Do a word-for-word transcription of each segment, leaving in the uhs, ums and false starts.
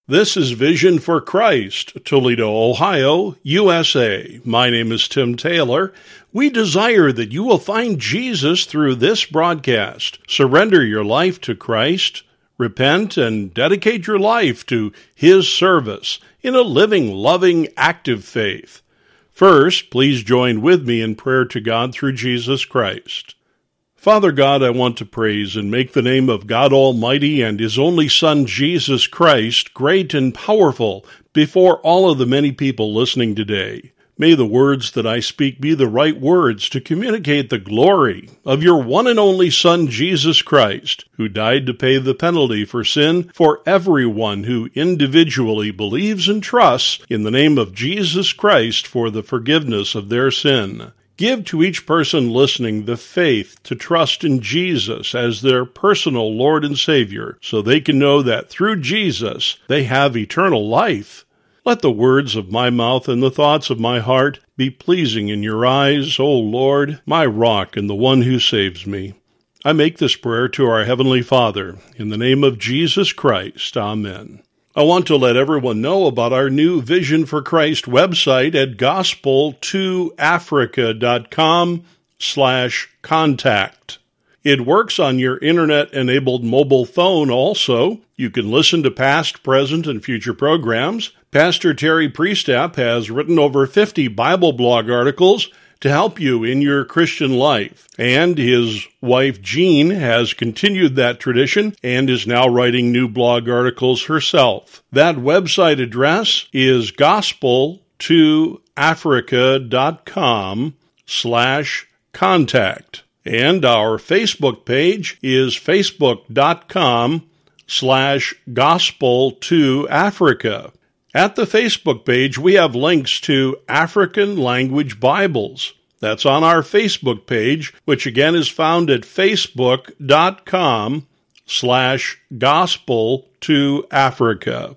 This is Vision for Christ, Toledo, Ohio, U S A. My name is Tim Taylor. We desire that you will find Jesus through this broadcast. Surrender your life to Christ, repent, and dedicate your life to His service in a living, loving, active faith. First, please join with me in prayer to God through Jesus Christ. Father God, I want to praise and make the name of God Almighty and His only Son, Jesus Christ, great and powerful before all of the many people listening today. May the words that I speak be the right words to communicate the glory of your one and only Son, Jesus Christ, who died to pay the penalty for sin for everyone who individually believes and trusts in the name of Jesus Christ for the forgiveness of their sin. Give to each person listening the faith to trust in Jesus as their personal Lord and Savior, so they can know that through Jesus they have eternal life. Let the words of my mouth and the thoughts of my heart be pleasing in your eyes, O Lord, my rock and the one who saves me. I make this prayer to our Heavenly Father, in the name of Jesus Christ. Amen. I want to let everyone know about our new Vision for Christ website at gospel to africa dot com slash contact. It works on your internet-enabled mobile phone also. You can listen to past, present, and future programs. Pastor Terry Priestap has written over fifty Bible blog articles to help you in your Christian life. And his wife, Jean, has continued that tradition and is now writing new blog articles herself. That website address is gospel to africa dot com slash contact. And our Facebook page is facebook dot com slash gospel to Africa. At the Facebook page, we have links to African language Bibles. That's on our Facebook page, which again is found at facebook dot com slash gospel to Africa.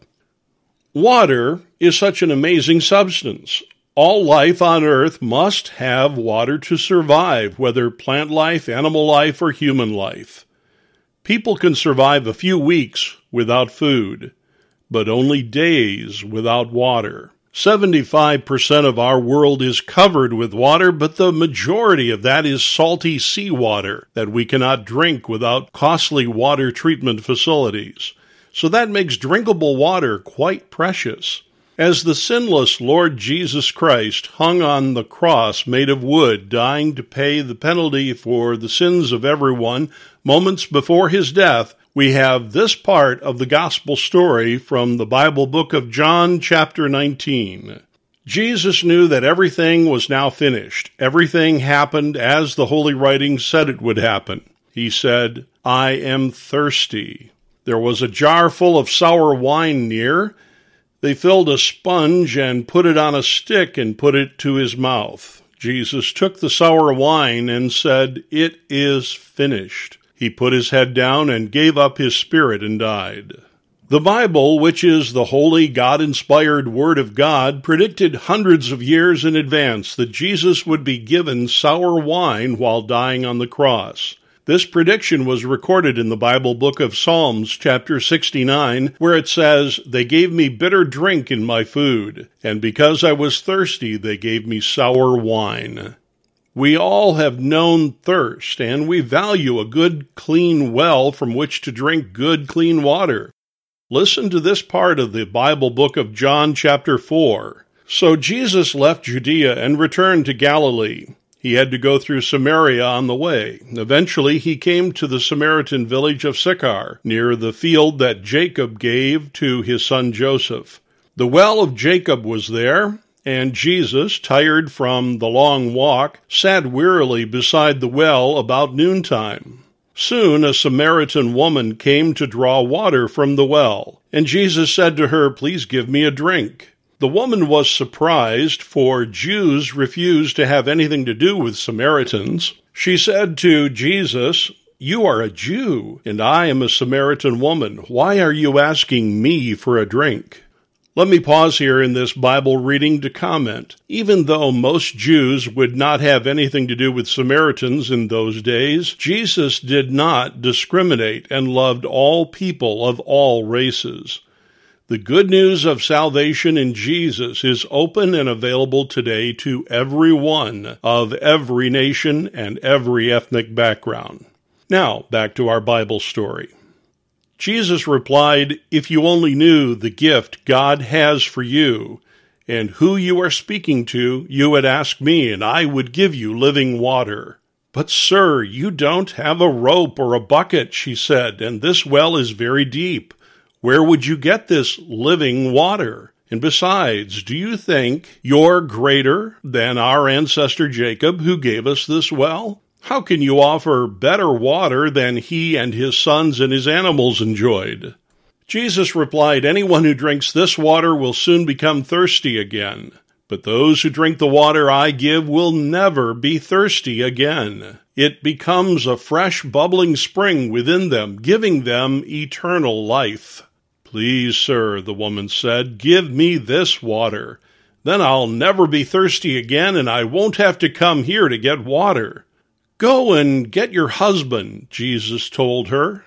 Water is such an amazing substance. All life on earth must have water to survive, whether plant life, animal life, or human life. People can survive a few weeks without food, but only days without water. seventy-five percent of our world is covered with water, but the majority of that is salty seawater that we cannot drink without costly water treatment facilities. So that makes drinkable water quite precious. As the sinless Lord Jesus Christ hung on the cross made of wood, dying to pay the penalty for the sins of everyone moments before his death, we have this part of the gospel story from the Bible book of John, chapter nineteen. Jesus knew that everything was now finished. Everything happened as the Holy Writings said it would happen. He said, "I am thirsty." There was a jar full of sour wine near. They filled a sponge and put it on a stick and put it to his mouth. Jesus took the sour wine and said, "It is finished." He put his head down and gave up his spirit and died. The Bible, which is the holy, God-inspired Word of God, predicted hundreds of years in advance that Jesus would be given sour wine while dying on the cross. This prediction was recorded in the Bible book of Psalms, chapter sixty-nine, where it says, "They gave me bitter drink in my food, and because I was thirsty, they gave me sour wine." We all have known thirst, and we value a good, clean well from which to drink good, clean water. Listen to this part of the Bible book of John, chapter four. So Jesus left Judea and returned to Galilee. He had to go through Samaria on the way. Eventually, he came to the Samaritan village of Sychar, near the field that Jacob gave to his son Joseph. The well of Jacob was there, and Jesus, tired from the long walk, sat wearily beside the well about noontime. Soon a Samaritan woman came to draw water from the well, and Jesus said to her, "Please give me a drink." The woman was surprised, for Jews refused to have anything to do with Samaritans. She said to Jesus, "You are a Jew, and I am a Samaritan woman. Why are you asking me for a drink?" Let me pause here in this Bible reading to comment. Even though most Jews would not have anything to do with Samaritans in those days, Jesus did not discriminate and loved all people of all races. The good news of salvation in Jesus is open and available today to everyone of every nation and every ethnic background. Now, back to our Bible story. Jesus replied, "If you only knew the gift God has for you and who you are speaking to, you would ask me, and I would give you living water." "But, sir, you don't have a rope or a bucket," she said, "and this well is very deep. Where would you get this living water? And besides, do you think you're greater than our ancestor Jacob, who gave us this well? How can you offer better water than he and his sons and his animals enjoyed?" Jesus replied, "Anyone who drinks this water will soon become thirsty again. But those who drink the water I give will never be thirsty again. It becomes a fresh, bubbling spring within them, giving them eternal life." "Please, sir," the woman said, "give me this water. Then I'll never be thirsty again, and I won't have to come here to get water." "Go and get your husband," Jesus told her.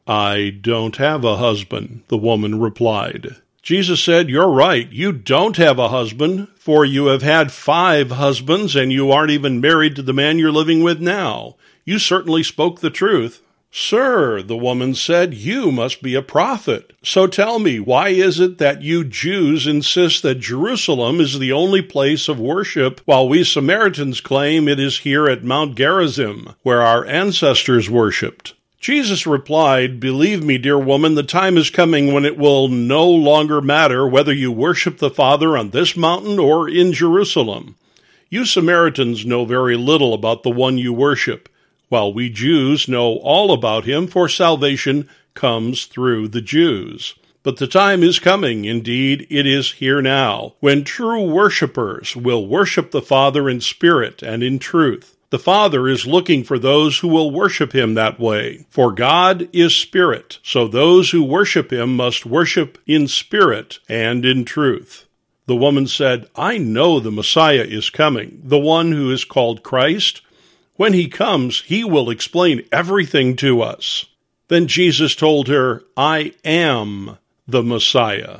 "I don't have a husband," the woman replied. Jesus said, "You're right, you don't have a husband, for you have had five husbands, and you aren't even married to the man you're living with now. You certainly spoke the truth." "Sir," the woman said, "you must be a prophet. So tell me, why is it that you Jews insist that Jerusalem is the only place of worship, while we Samaritans claim it is here at Mount Gerizim, where our ancestors worshipped?" Jesus replied, "Believe me, dear woman, the time is coming when it will no longer matter whether you worship the Father on this mountain or in Jerusalem. You Samaritans know very little about the one you worship, while we Jews know all about him, for salvation comes through the Jews. But the time is coming, indeed it is here now, when true worshipers will worship the Father in spirit and in truth. The Father is looking for those who will worship him that way. For God is spirit, so those who worship him must worship in spirit and in truth." The woman said, "I know the Messiah is coming, the one who is called Christ. When he comes, he will explain everything to us." Then Jesus told her, "I am the Messiah."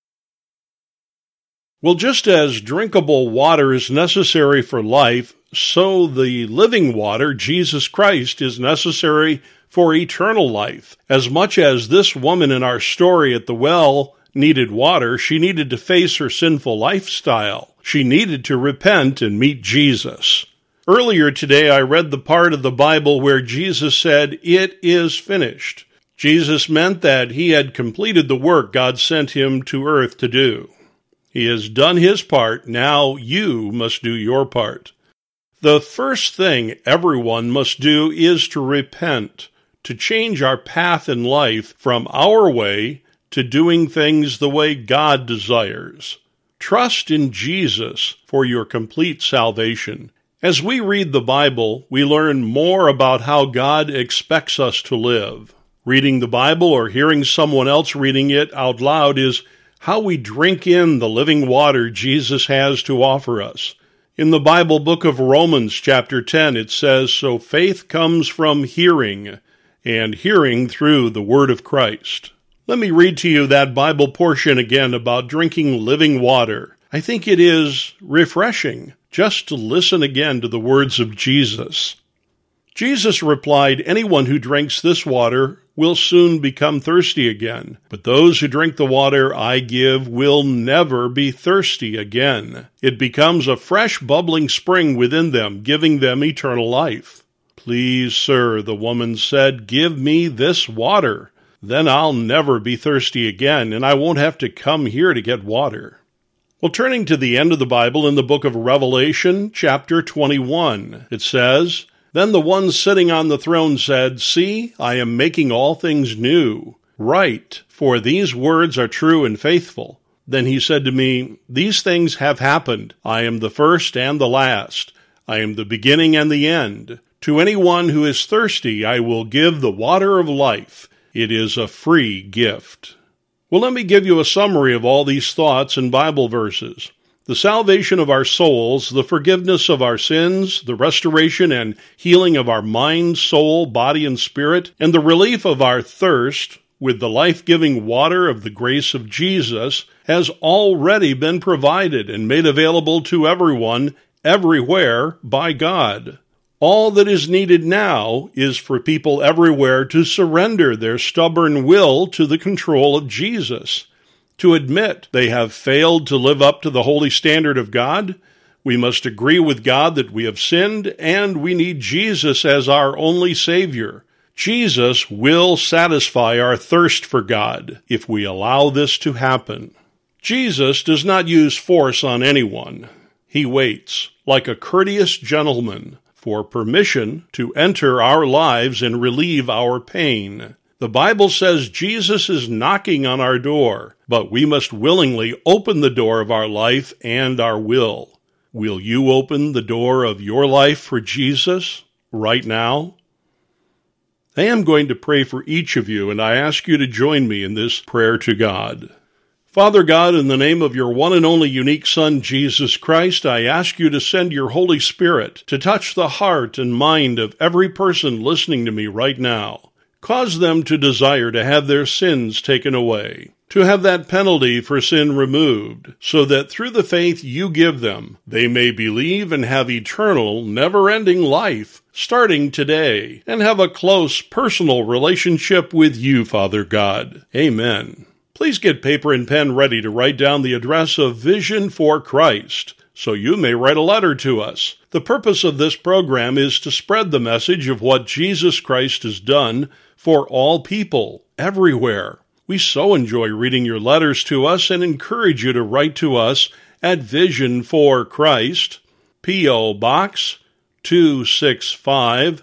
Well, just as drinkable water is necessary for life, so the living water, Jesus Christ, is necessary for eternal life. As much as this woman in our story at the well needed water, she needed to face her sinful lifestyle. She needed to repent and meet Jesus. Earlier today, I read the part of the Bible where Jesus said, "It is finished." Jesus meant that he had completed the work God sent him to earth to do. He has done his part. Now you must do your part. The first thing everyone must do is to repent, to change our path in life from our way to doing things the way God desires. Trust in Jesus for your complete salvation. As we read the Bible, we learn more about how God expects us to live. Reading the Bible or hearing someone else reading it out loud is how we drink in the living water Jesus has to offer us. In the Bible book of Romans chapter ten, it says, "So faith comes from hearing, and hearing through the word of Christ." Let me read to you that Bible portion again about drinking living water. I think it is refreshing just to listen again to the words of Jesus. Jesus replied, "Anyone who drinks this water will soon become thirsty again. But those who drink the water I give will never be thirsty again. It becomes a fresh, bubbling spring within them, giving them eternal life." "Please, sir," the woman said, "give me this water. Then I'll never be thirsty again, and I won't have to come here to get water." Well, turning to the end of the Bible in the book of Revelation, chapter twenty-one, it says, "Then the one sitting on the throne said, 'See, I am making all things new. Write, for these words are true and faithful.' Then he said to me, 'These things have happened. I am the first and the last. I am the beginning and the end. To anyone who is thirsty, I will give the water of life. It is a free gift." Well, let me give you a summary of all these thoughts and Bible verses. The salvation of our souls, the forgiveness of our sins, the restoration and healing of our mind, soul, body, and spirit, and the relief of our thirst with the life-giving water of the grace of Jesus has already been provided and made available to everyone, everywhere, by God. All that is needed now is for people everywhere to surrender their stubborn will to the control of Jesus, to admit they have failed to live up to the holy standard of God. We must agree with God that we have sinned, and we need Jesus as our only Savior. Jesus will satisfy our thirst for God if we allow this to happen. Jesus does not use force on anyone. He waits, like a courteous gentleman, for permission to enter our lives and relieve our pain. The Bible says Jesus is knocking on our door, but we must willingly open the door of our life and our will. Will you open the door of your life for Jesus right now? I am going to pray for each of you, and I ask you to join me in this prayer to God. Father God, in the name of your one and only unique Son, Jesus Christ, I ask you to send your Holy Spirit to touch the heart and mind of every person listening to me right now. Cause them to desire to have their sins taken away, to have that penalty for sin removed, so that through the faith you give them, they may believe and have eternal, never-ending life, starting today, and have a close, personal relationship with you, Father God. Amen. Please get paper and pen ready to write down the address of Vision for Christ, so you may write a letter to us. The purpose of this program is to spread the message of what Jesus Christ has done for all people, everywhere. We so enjoy reading your letters to us and encourage you to write to us at Vision for Christ, P O. Box two sixty-five,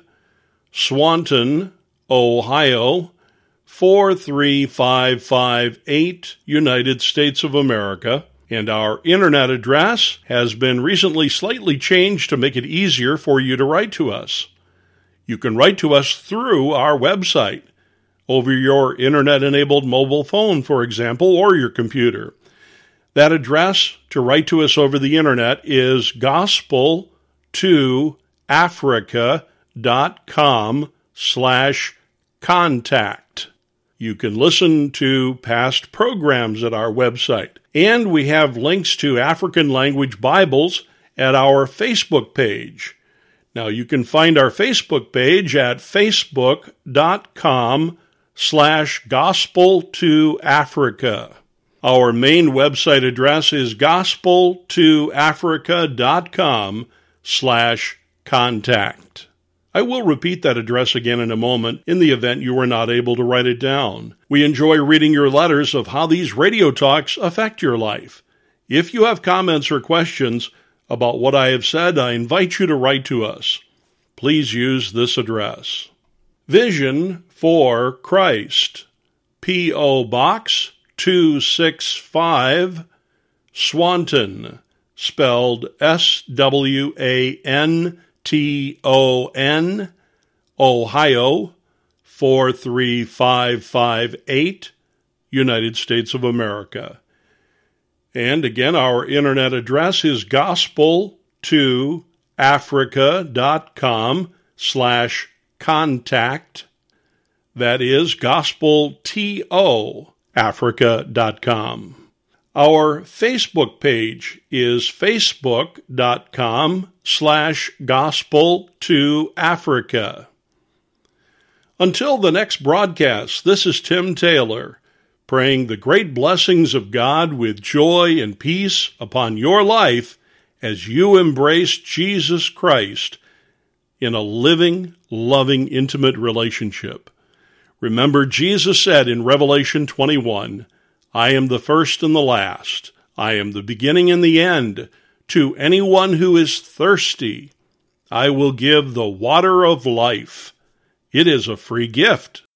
Swanton, Ohio, four three five five eight, United States of America, and our internet address has been recently slightly changed to make it easier for you to write to us. You can write to us through our website, over your internet-enabled mobile phone, for example, or your computer. That address to write to us over the internet is gospel to africa dot com slash contact. You can listen to past programs at our website, and we have links to African language Bibles at our Facebook page. Now, you can find our Facebook page at facebook dot com slash gospel to Africa. Our main website address is gospel to africa dot com slash contact. I will repeat that address again in a moment in the event you are not able to write it down. We enjoy reading your letters of how these radio talks affect your life. If you have comments or questions about what I have said, I invite you to write to us. Please use this address. Vision for Christ, P O. Box two sixty-five, Swanton, spelled S W A N T O N, Ohio, four three five five eight, United States of America. And again, our internet address is gospel to africa dot com slash contact. That is gospel to africa dot com. Our Facebook page is facebook dot com slash gospel to Africa. Until the next broadcast, this is Tim Taylor, praying the great blessings of God with joy and peace upon your life as you embrace Jesus Christ in a living, loving, intimate relationship. Remember, Jesus said in Revelation twenty-one, I am the first and the last. I am the beginning and the end. To anyone who is thirsty, I will give the water of life. It is a free gift.